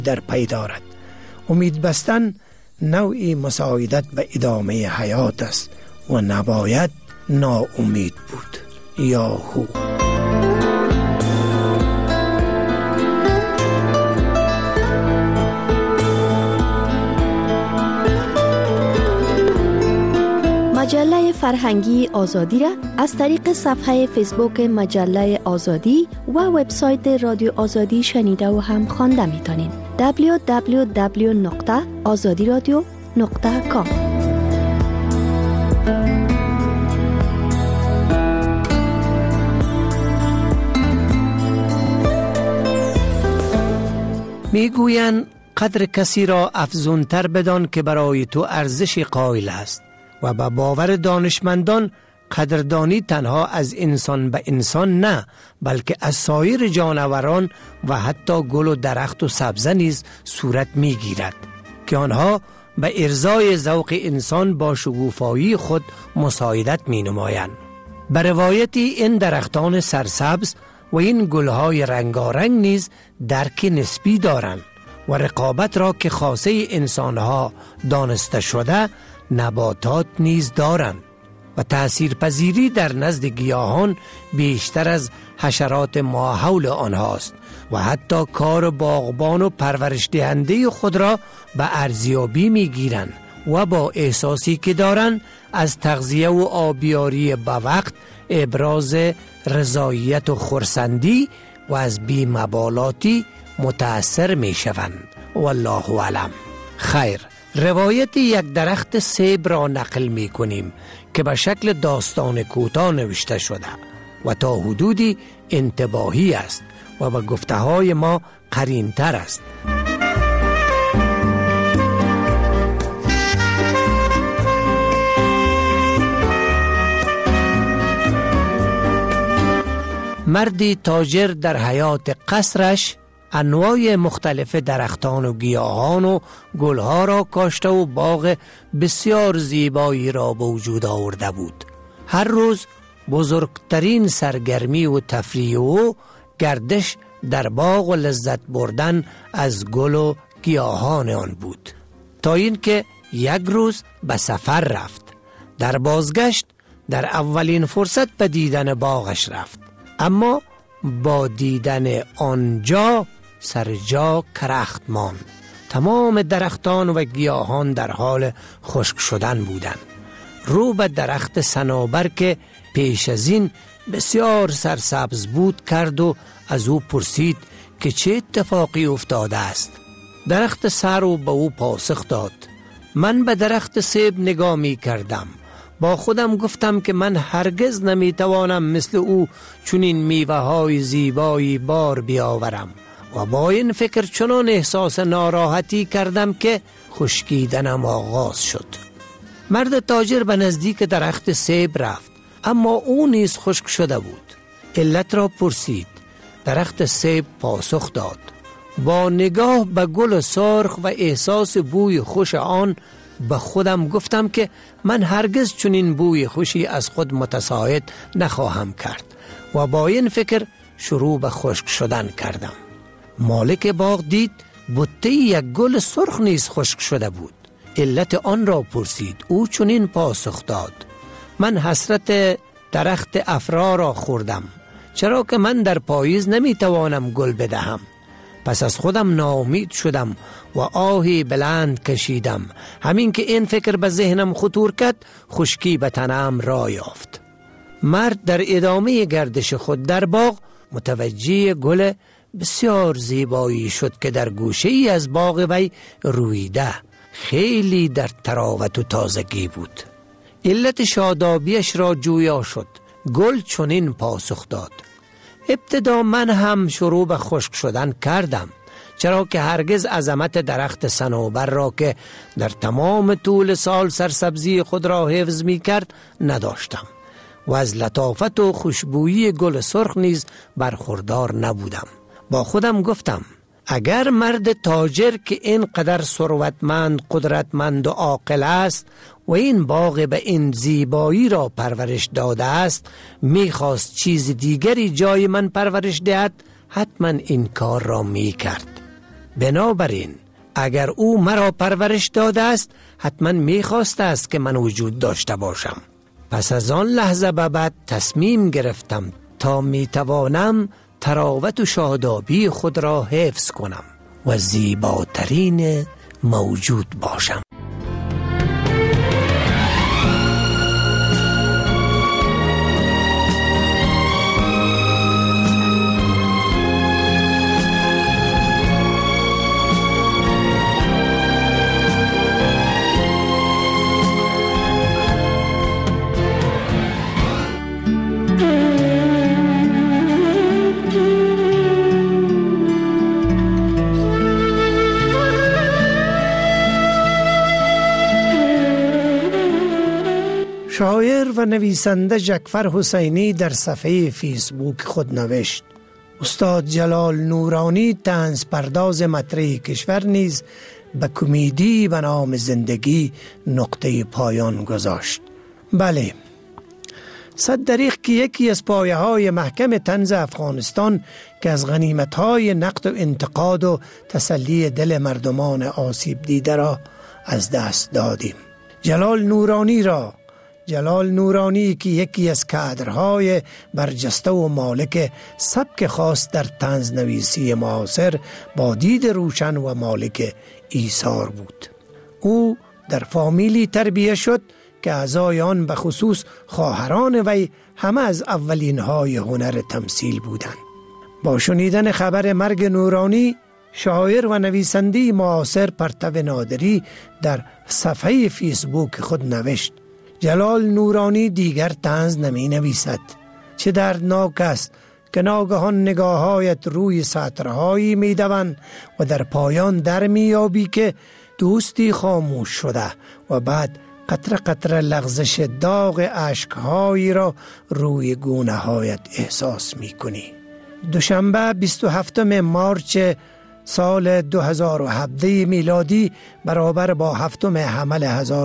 در پی دارد. امید بستن نوعی مساعدت به ادامه حیات است و نباید ناامید بود. یاهو. مجله فرهنگی آزادی را از طریق صفحه فیسبوک مجله آزادی و وبسایت رادیو آزادی شنیده و هم خوانده می‌تونید. www.azadiradio.com. میگویند قدر کسی را افزونتر بدان که برای تو ارزش قائل است و به باور دانشمندان قدردانی تنها از انسان به انسان نه، بلکه از سایر جانوران و حتی گل و درخت و سبزه نیز صورت میگیرد که آنها به ارضای ذوق انسان با شگوفایی خود مساعدت می نمایند. به روایتی این درختان سرسبز و این گلهای رنگارنگ نیز درک نسبی دارند و رقابت را که خاصه انسانها دانسته شده نباتات نیز دارند و تأثیرپذیری در نزد گیاهان بیشتر از حشرات ماحول آنهاست و حتی کار باغبان و پرورش دهنده خود را به ارزیابی می گیرند و با احساسی که دارند از تغذیه و آبیاری به وقت، ابراز رضایت و خرسندی و از بی‌مبالاتی متأثر می شوند. والله اعلم. خیر، روایت یک درخت سیب را نقل می کنیم که به شکل داستان کوتاه نوشته شده و تا حدودی انتباهی است و به گفته های ما قرین تر است. مردی تاجر در حیات قصرش انواع مختلف درختان و گیاهان و گلها را کاشته و باغ بسیار زیبایی را به وجود آورده بود. هر روز بزرگترین سرگرمی و تفریح و گردش در باغ و لذت بردن از گل و گیاهان آن بود، تا اینکه یک روز به سفر رفت. در بازگشت در اولین فرصت به دیدن باغش رفت، اما با دیدن آنجا سر جا کرخت ماند. تمام درختان و گیاهان در حال خشک شدن بودند. رو به درخت صنوبر که پیش از این بسیار سرسبز بود کرد و از او پرسید که چه اتفاقی افتاده است. درخت سرو به او پاسخ داد: من به درخت سیب نگاه می کردم، با خودم گفتم که من هرگز نمی توانم مثل او چنین میوه های زیبایی بار بیاورم و با این فکر چنان احساس ناراحتی کردم که خشکیدنم آغاز شد. مرد تاجر به نزدیک درخت سیب رفت، اما او نیز خشک شده بود. علت را پرسید. درخت سیب پاسخ داد: با نگاه به گل سرخ و احساس بوی خوش آن به خودم گفتم که من هرگز چنین بوی خوشی از خود متساعد نخواهم کرد و با این فکر شروع به خشک شدن کردم. مالک باغ دید بوته یک گل سرخ نیز خشک شده بود. علت آن را پرسید. او چنین پاسخ داد: من حسرت درخت افرا را خوردم، چرا که من در پاییز نمیتوانم گل بدهم. پس از خودم ناامید شدم و آهی بلند کشیدم. همین که این فکر به ذهنم خطور کرد، خشکی به تنم را یافت. مرد در ادامه گردش خود در باغ متوجه گل بسیار زیبایی شد که در گوشه ای از باغ وی رویده، خیلی در تراوت و تازگی بود. علت شادابیش را جویا شد. گل چنین پاسخ داد: ابتدا من هم شروع به خشک شدن کردم، چرا که هرگز عظمت درخت صنوبر را که در تمام طول سال سرسبزی خود را حفظ می کرد نداشتم و از لطافت و خوشبویی گل سرخ نیز برخوردار نبودم. با خودم گفتم اگر مرد تاجر که اینقدر ثروتمند، قدرتمند و عاقل است و این باغ به این زیبایی را پرورش داده است میخواست چیز دیگری جای من پرورش دهد، حتما این کار را میکرد. بنابراین اگر او مرا پرورش داده است حتما میخواسته است که من وجود داشته باشم. پس از آن لحظه به بعد تصمیم گرفتم تا میتوانم تراوت و شادابی خود را حفظ کنم و زیباترین موجود باشم. شاعر و نویسنده جعفر حسینی در صفحه فیسبوک خود نوشت: استاد جلال نورانی طنز پرداز مطرح کشور نیز به کمدی به نام زندگی نقطه پایان گذاشت. بله، صد دریغ که یکی از پایه های محکم طنز افغانستان که از غنیمت های نقد و انتقاد و تسلی دل مردمان آسیب دیده را از دست دادیم. جلال نورانی که یکی از کادرهای برجسته و مالک سبک خاص در طنز نویسی معاصر با دید روشن و مالک ایثار بود. او در فامیلی تربیت شد که اعضای آن به خصوص خواهران وی همه از اولین های هنر تمثیل بودند. با شنیدن خبر مرگ نورانی، شاعر و نویسنده معاصر پرتو نادری در صفحه فیسبوک خود نوشت: جلال نورانی دیگر طنز نمی نویسد. چه دردناک است که ناگهان نگاهایت روی سطرهایی می دوند و در پایان در می یابی که دوستی خاموش شده و بعد قطره قطره لغزش داغ اشکهایی را روی گونه هایت احساس می کنی. دوشنبه 27 مارچ سال 2017 میلادی برابر با 7 حمل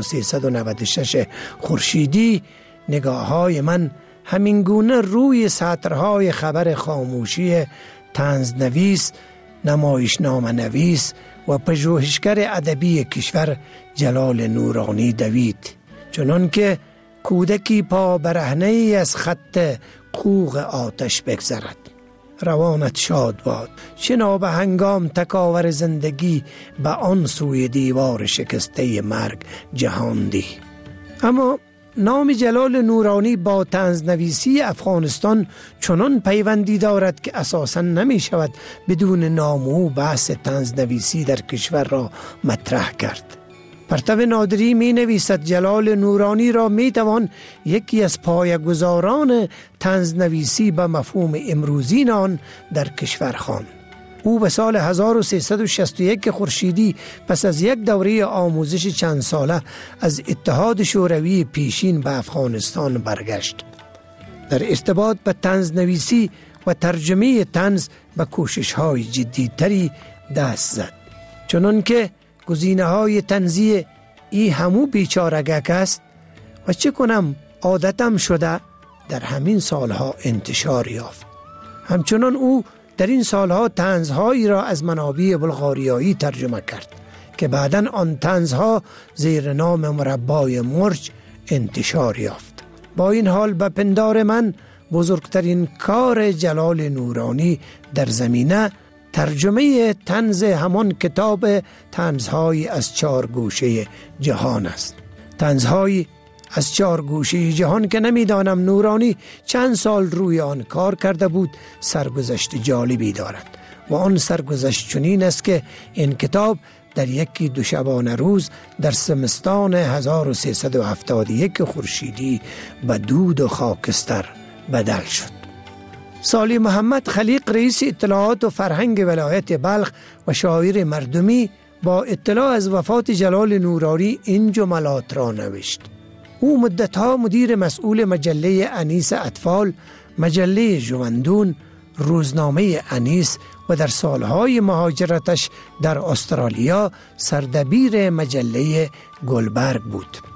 1396 خورشیدی، نگاه‌های من همین گونه روی سطرهای خبر خاموشی طنز نویس، نمایشنامه نویس و پژوهشگر ادبی کشور جلال نورانی دوید، چنان که کودکی پا برهنه‌ای از خط قوق آتش بگذرد. روانت شاد باد، چه نابه هنگام تکاور زندگی به آن سوی دیوار شکسته مرگ جهاندی. اما نام جلال نورانی با طنز نویسی افغانستان چنان پیوندی دارد که اساساً نمی شود بدون نام او بحث طنز نویسی در کشور را مطرح کرد. پرتو نادری می نویسد جلال نورانی را می توان یکی از پایه‌گذاران طنز نویسی به مفهوم امروزین آن در کشور خواند. او به سال 1361 خورشیدی پس از یک دوره آموزش چند ساله از اتحاد شوروی پیشین به افغانستان برگشت. در ارتباط به طنز نویسی و ترجمه طنز به کوشش‌های جدی‌تری دست زد، چنان که گزینه‌های طنزی ای همو بیچارگک است و چه کنم عادتم شده در همین سالها انتشار یافت. همچنان او در این سالها طنزهایی را از منابع بلغاریایی ترجمه کرد که بعداً آن طنزها زیر نام مربای مرج انتشار یافت. با این حال به پندار من بزرگترین کار جلال نورانی در زمینه ترجمه طنز همان کتاب طنزهای از 4 گوشه جهان است. طنزهای از 4 گوشه جهان که نمیدانم نورانی چند سال روی آن کار کرده بود، سرگذشت جالبی دارد و آن سرگذشت چنین است که این کتاب در یکی دوشبانه روز در زمستان 1371 خورشیدی به دود و خاکستر بدل شد. سالی محمد خلیق رئیس اطلاعات و فرهنگ ولایت بلخ و شاعر مردمی با اطلاع از وفات جلال نورانی این جملات را نوشت: او مدتها مدیر مسئول مجله انیس اطفال، مجله ژوندون، روزنامه انیس و در سالهای مهاجرتش در استرالیا سردبیر مجله گلبرگ بود.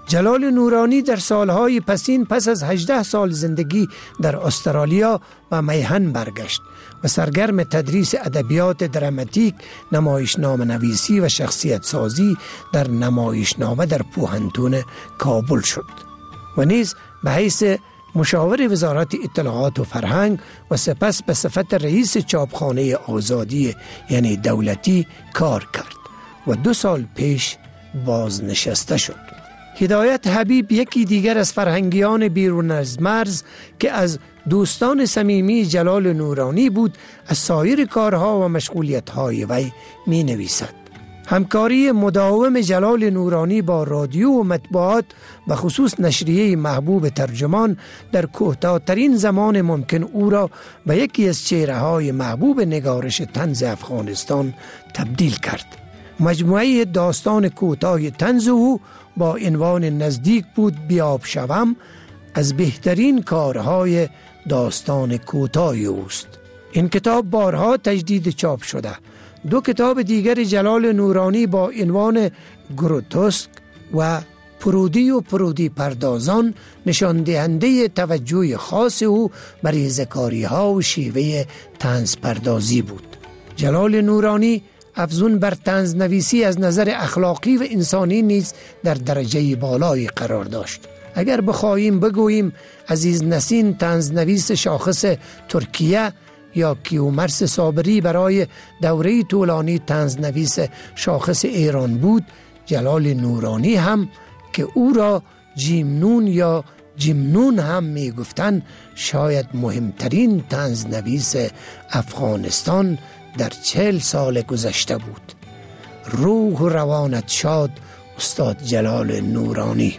جلال نورانی در سالهای پسین پس از 18 سال زندگی در استرالیا و میهن برگشت و سرگرم تدریس ادبیات دراماتیک، نمایشنامه نویسی و شخصیت سازی در نمایشنامه در پوهنتون کابل شد و نیز به حیث مشاور وزارت اطلاعات و فرهنگ و سپس به صفت رئیس چاپخانه آزادی یعنی دولتی کار کرد و 2 سال پیش بازنشسته شد. هدایت حبیب یکی دیگر از فرهنگیان بیرون از مرز که از دوستان صمیمی جلال نورانی بود، از سایر کارها و مشغولیت‌های وی می نویسد. همکاری مداوم جلال نورانی با رادیو و مطبوعات به خصوص نشریه محبوب ترجمان در کوتاه‌ترین زمان ممکن او را به یکی از چهره‌های محبوب نگارش طنز افغانستان تبدیل کرد. مجموعه داستان کوتاه طنز او با عنوان نزدیک بود بیاب شوم از بهترین کارهای داستان کوتاه اوست. این کتاب بارها تجدید چاپ شده. 2 کتاب دیگر جلال نورانی با عنوان گروتسک و پرودی و پرودی پردازان نشان دهنده توجه خاص او بر ریزکاری‌ها و شیوه طنز پردازی بود. جلال نورانی افزون بر طنز نویسی از نظر اخلاقی و انسانی نیز در درجه بالایی قرار داشت. اگر بخواهیم بگوییم عزیز نسین طنز نویس شاخص ترکیه یا کیومرث صابری برای دوره طولانی طنز نویس شاخص ایران بود، جلال نورانی هم که او را جیمنون یا جیمنون هم می گفتن شاید مهمترین طنز نویس افغانستان در 40 سال گذشته بود. روح و روانت شاد استاد جلال نورانی.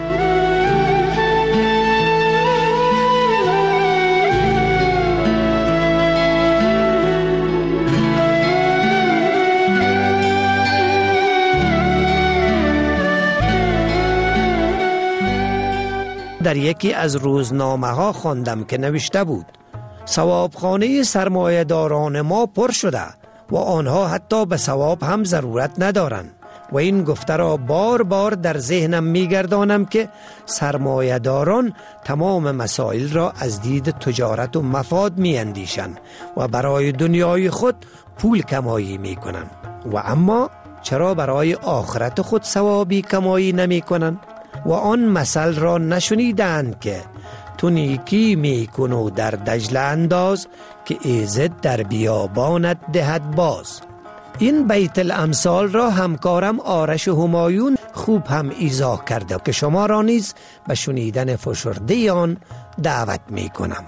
در یکی از روزنامه ها خواندم که نوشته بود ثوابخانه سرمایه‌داران ما پر شده و آنها حتی به ثواب هم ضرورت ندارند و این گفته را بار بار در ذهنم می‌گردانم که سرمایه‌داران تمام مسائل را از دید تجارت و مفاد می‌اندیشند و برای دنیای خود پول کمایی می‌کنند و اما چرا برای آخرت خود ثوابی کمایی نمی‌کنند؟ و آن مثل را نشنیدند که تو نیکی میکن و در دجله انداز که ایزد در بیابانت دهد باز. این بیت الامثال را همکارم آرش همایون خوب هم ایضاح کرده که شما را نیز به شنیدن فشرده آن دعوت میکنم.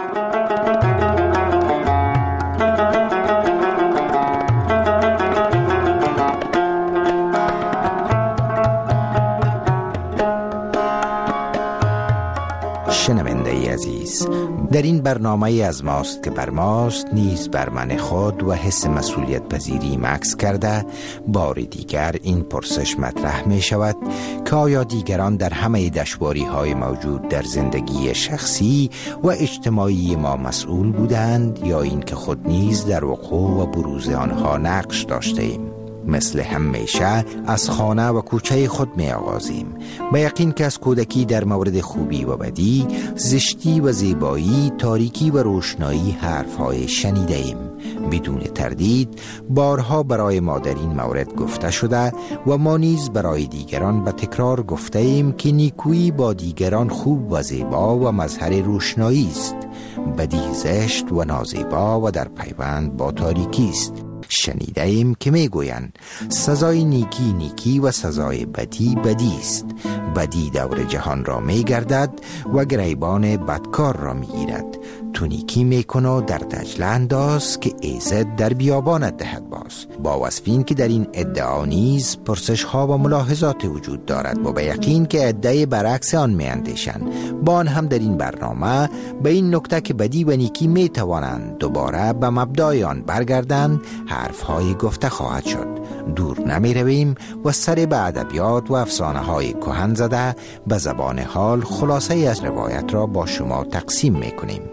شنونده عزیز، در این برنامه از ماست که بر ماست نیز بر من خود و حس مسئولیت پذیریم عکس کرده بار دیگر این پرسش مطرح می شود که آیا دیگران در همه دشواری های موجود در زندگی شخصی و اجتماعی ما مسئول بودند یا این که خود نیز در وقوع و بروز آنها نقش داشته ایم؟ مثل همیشه از خانه و کوچه خود می آغازیم، به یقین که از کودکی در مورد خوبی و بدی، زشتی و زیبایی، تاریکی و روشنایی حرفهای شنیده ایم. بدون تردید بارها برای ما در این مورد گفته شده و ما نیز برای دیگران به تکرار گفته ایم که نیکویی با دیگران خوب و زیبا و مظهر روشنایی است، بدی زشت و نازیبا و در پیوند با تاریکی است. شنیده ایم که می گویند سزای نیکی نیکی و سزای بدی بدی است. بدی دور جهان را می گردد و گریبان بدکار را می گیرد. تو نیکی می کن و در دجله انداز که ایزد در بیابانت دهد باز. با وصفین که در این ادعا نیز پرسش ها و ملاحظات وجود دارد و به یقین که ادعای برعکس آن می اندیشند. با آن هم در این برنامه به این نکته که بدی و نیکی می توانند دوباره به مبدای آن برگردند حرف های گفته خواهد شد. دور نمی رویم و سر به ادبیات و افسانه های کهن زده به زبان حال خلاصه از روایت را با شما تقسیم می کنیم.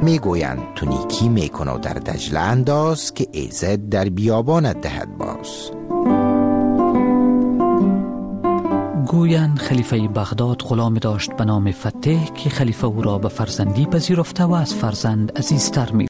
میگویند تو نیکی میکن و در دجله انداز که ایزد در بیابانت دهد باز. گویند خلیفه بغداد غلامی داشت به نام فتح که خلیفه او را به فرزندی پذیرفته و از فرزند عزیزتر می